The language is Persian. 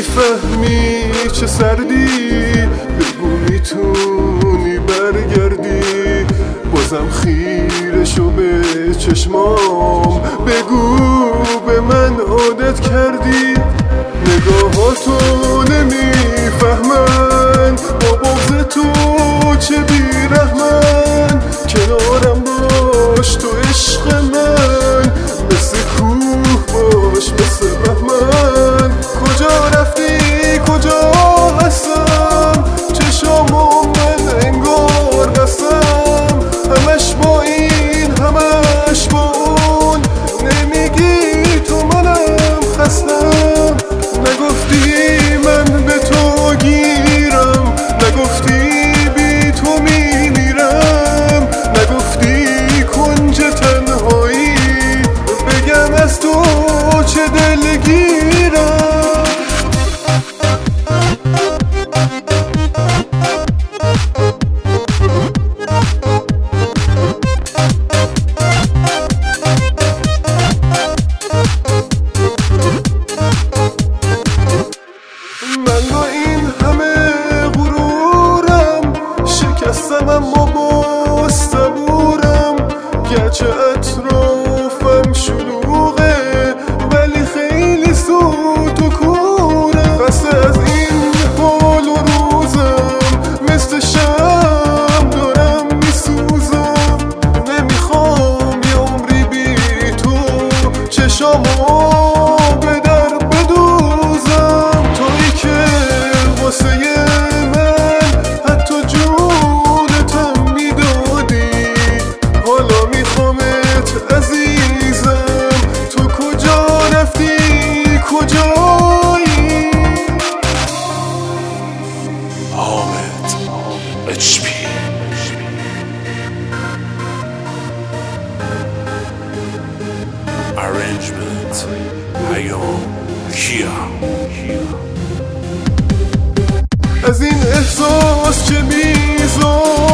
میفهمی چه سردی، بگو میتونی برگردی، بازم خیره شو به چشمام، بگو به من عادت کردی. نگاهاتو نمیفهمن، با بغض تو چه بیرحمن، کنارم باش تو عشق من، مثل کوه باش مثل بهمن. کجا رفتی کجا هستم، چشامو من انگار بستم، همش با این همش با اون، نمیگی تو منم خستم. نگفتی من به تو گیرم، نگفتی بی تو میمیرم، نگفتی کنج تنهایی بگم از تو چه دلگیرم. من با این همه غرورم شکستم، اما با صبورم، گرچه اطرافم شلوغه ولی خیلی سوت و کورم. خسته از این حال و روزم، مثل شم دارم میسوزم، نمیخوام یه عمری بی تو چشامو به در بدوزم. تویی که واسه من حتی جونتم میدادی، حالا میخوامت عزیزم، تو کجا رفتی کجایی؟ حامد HP Arrangement پیام کیا. از این احساس چه میزان